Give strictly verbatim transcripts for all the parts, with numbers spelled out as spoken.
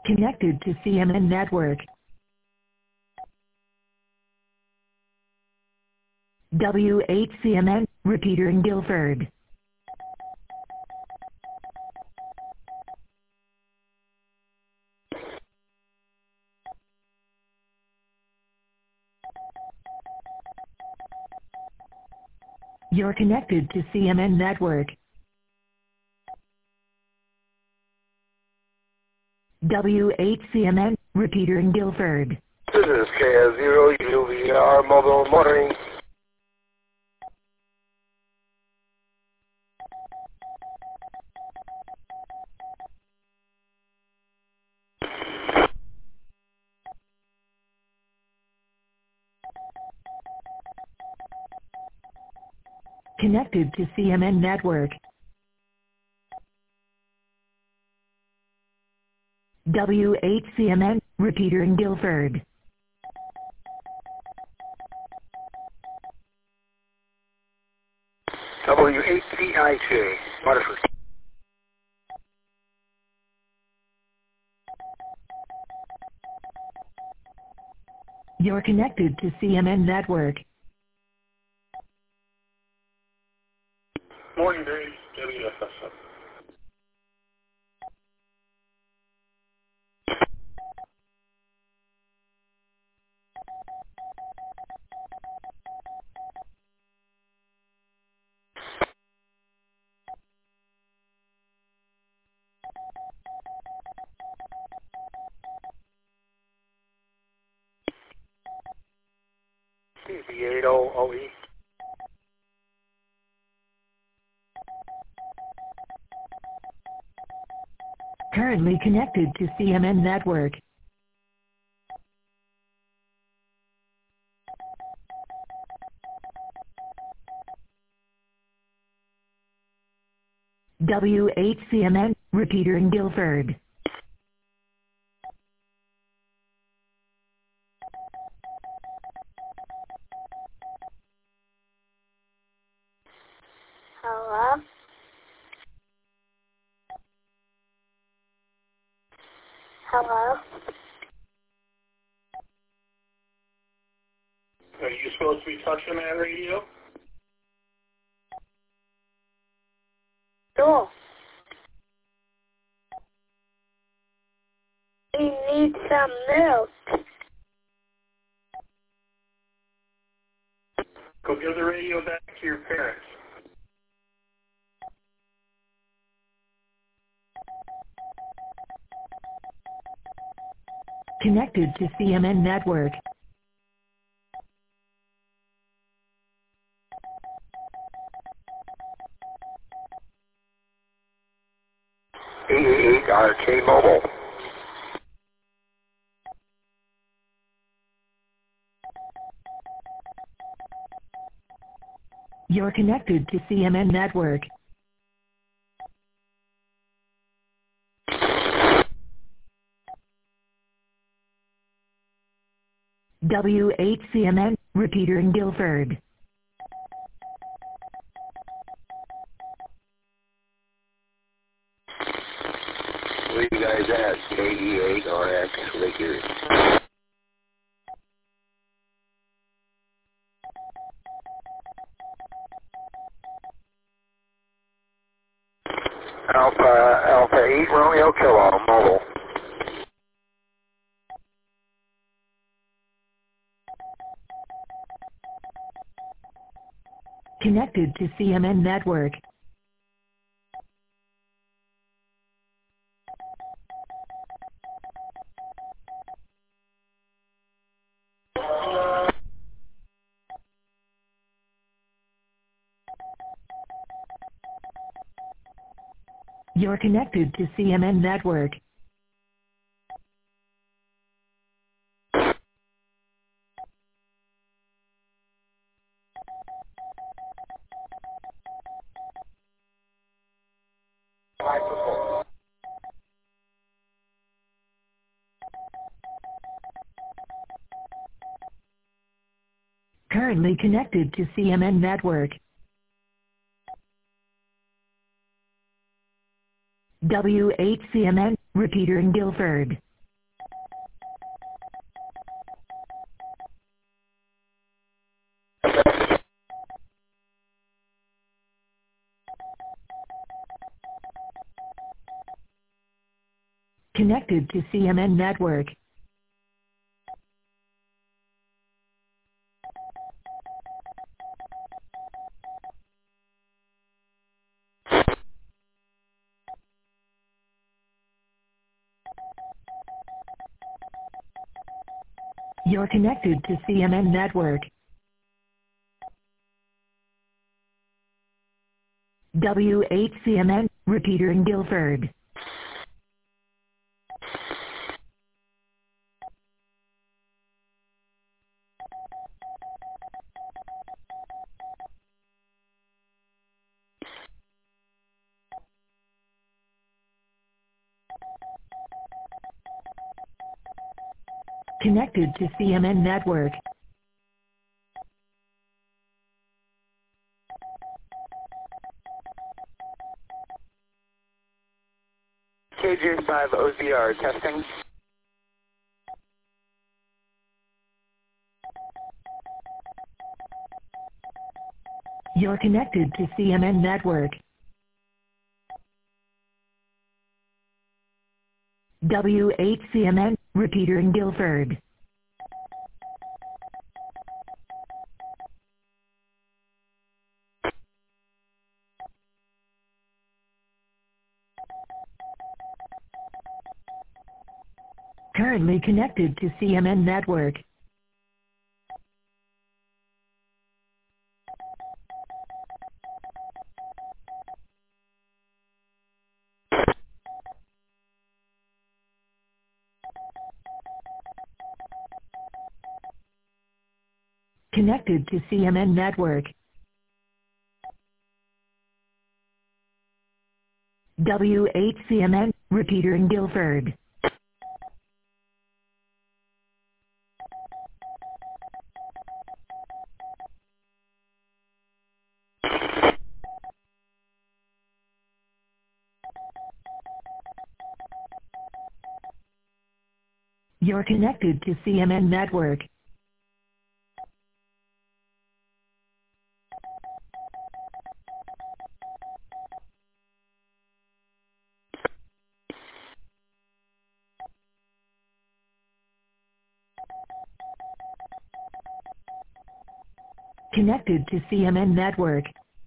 Connected to C M N network. W eight C M N, repeater in Guilford. You're connected to C M N network. W eight C M N, repeater in Guilford. This is K S zero U V R mobile monitoring. Connected to C M N network. W eight C M N, repeater in Guilford. W eight C I J, Waterford. You're connected to C M N network. Morning, Barry. W F S up. B eight O O E. Currently connected to C M N network. W eight C M N, repeater in Guilford. Hello? Hello? Are you supposed to be touching that radio? No. We need some milk. Go give the radio back to your parents. Connected to C M N network. A eight R K Mobile. You're connected to C M N network. W eight C M N, repeater in Guilford. Where you guys at? K E eight R X Lakers. Alpha, Alpha eight Romeo Kilo Mobile. Connected to C M N network. You're connected to C M N network. Currently connected to C M N network. W eight C M N, repeater in Guilford. Connected to C M N network. You're connected to C M N network. W eight C M N, repeater in Guilford. Connected to C M N network. K J five O Z R testing. You're connected to C M N network. W eight C M N, repeater in Guilford. Currently connected to C M N network. Connected to C M N network. W eight C M N, repeater in Guilford. You're connected to C M N network. Connected to C M N network.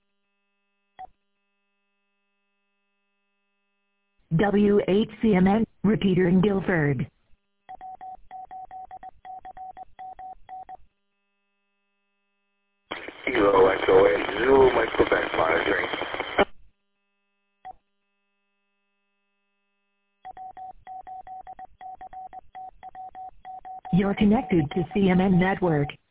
W eight C M N, repeater in Guilford. Kilo Echo eight, Zulu microbank monitoring. You're connected to C M N network.